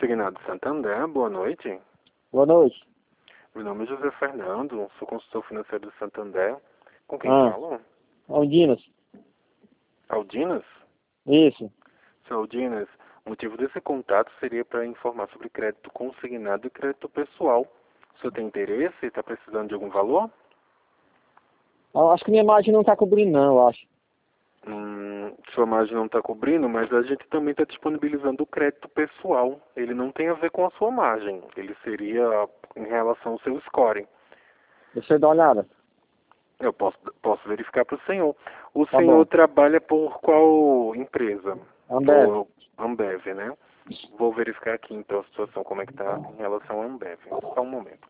Consignado Santander, boa noite. Boa noite. Meu nome é José Fernando, sou consultor financeiro do Santander. Com quem falo? Aldinas. Aldinas? Isso. Seu Aldinas, o motivo desse contato seria para informar sobre crédito consignado e crédito pessoal. O senhor tem interesse? Está precisando de algum valor? Eu acho que minha margem não está cobrindo não, eu acho. Sua margem não está cobrindo, mas a gente também está disponibilizando o crédito pessoal. Ele não tem a ver com a sua margem. Ele seria em relação ao seu score. Deixa eu dar uma olhada. Eu posso verificar para o senhor. O Tá senhor bom. trabalha por qual empresa? Ambev. Ambev, né? Vou verificar aqui então a situação, como é que está em relação à Ambev. Só um momento.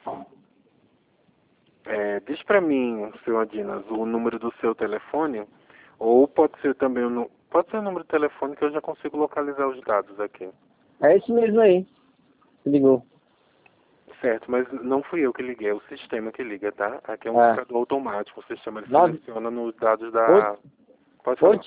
Diz para mim, senhor Adinas, o número do seu telefone, ou pode ser também pode ser o número de telefone que eu já consigo localizar os dados aqui. É isso mesmo aí. Se ligou. Certo, mas não fui eu que liguei, é o sistema que liga, tá? Aqui é um discador automático, o sistema ele seleciona nos dados da... Pode falar.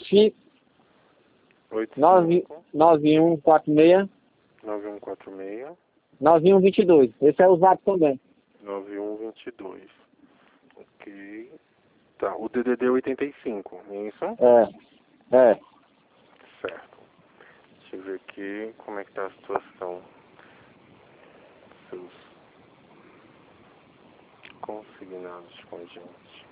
9146 9146 9122. Esse é o zap também. 9122. Ok. Tá, o DDD é 85, é isso? É. Certo. Deixa eu ver aqui como é que tá a situação. Seus consignados com a gente.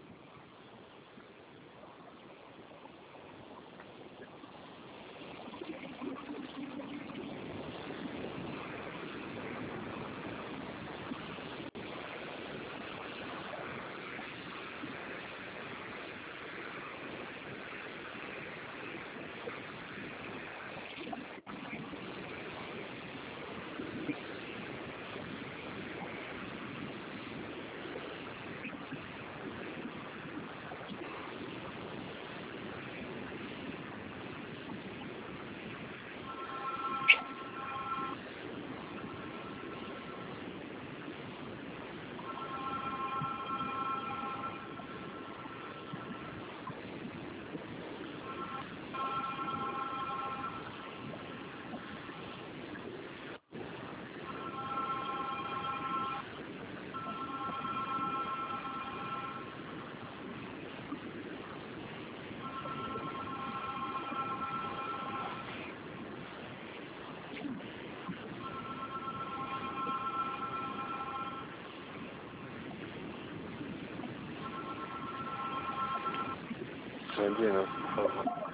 Imagina, por favor.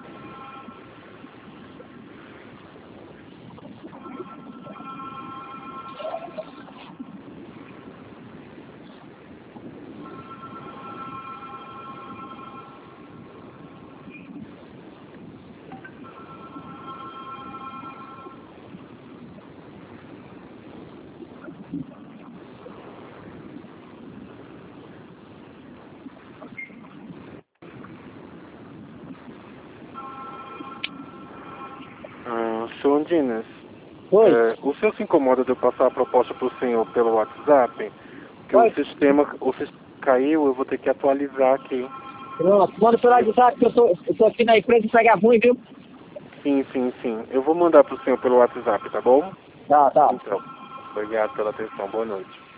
Senhor Andinas, o senhor se incomoda de eu passar a proposta para o senhor pelo WhatsApp? Porque o sistema caiu, eu vou ter que atualizar aqui. Pronto, manda pelo WhatsApp que eu tô aqui na empresa e pega ruim, viu? Sim. Eu vou mandar para o senhor pelo WhatsApp, tá bom? Tá. Então, obrigado pela atenção. Boa noite.